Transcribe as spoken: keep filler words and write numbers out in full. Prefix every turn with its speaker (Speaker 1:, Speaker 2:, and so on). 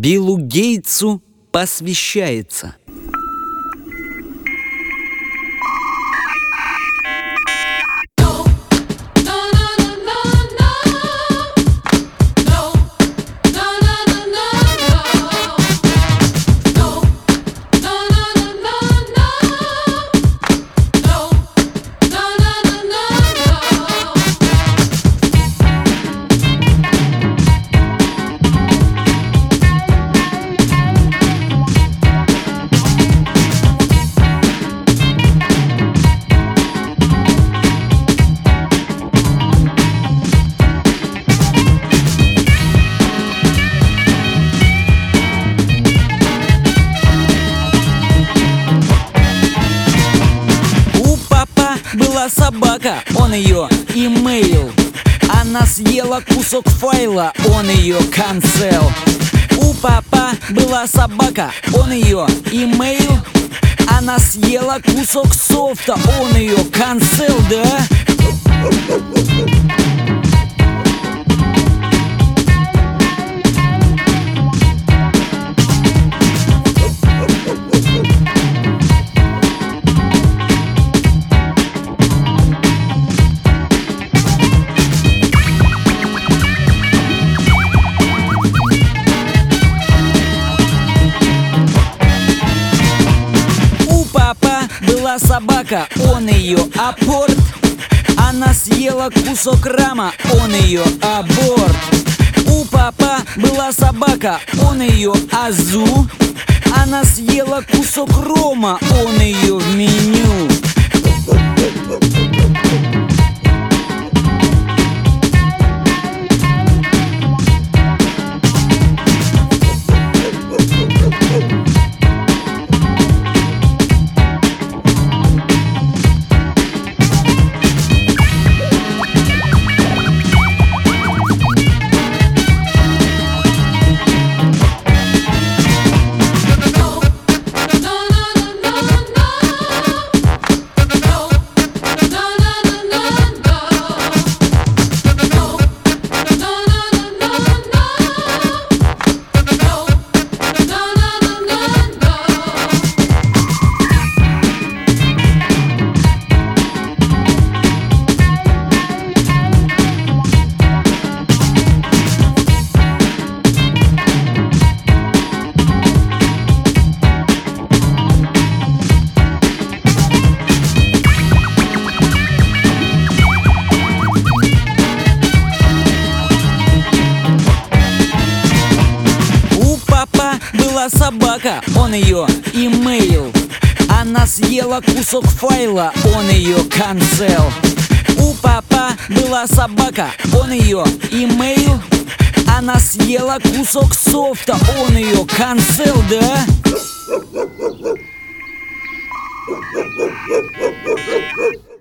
Speaker 1: Биллу Гейтсу посвящается.
Speaker 2: Была собака, он ее имейл. Она съела кусок файла, он ее канцел. У папа была собака, он ее имейл. Она съела кусок софта, он ее канцел, да? Была собака, он ее апорт. Она съела кусок рама, он ее аборт. У папа была собака, он ее азу. Она съела кусок рома, он ее в меню. Была собака, он ее имейл. Она съела кусок файла, он ее канцел. У папа была собака, он ее имейл. Она съела кусок софта, он ее канцел, да?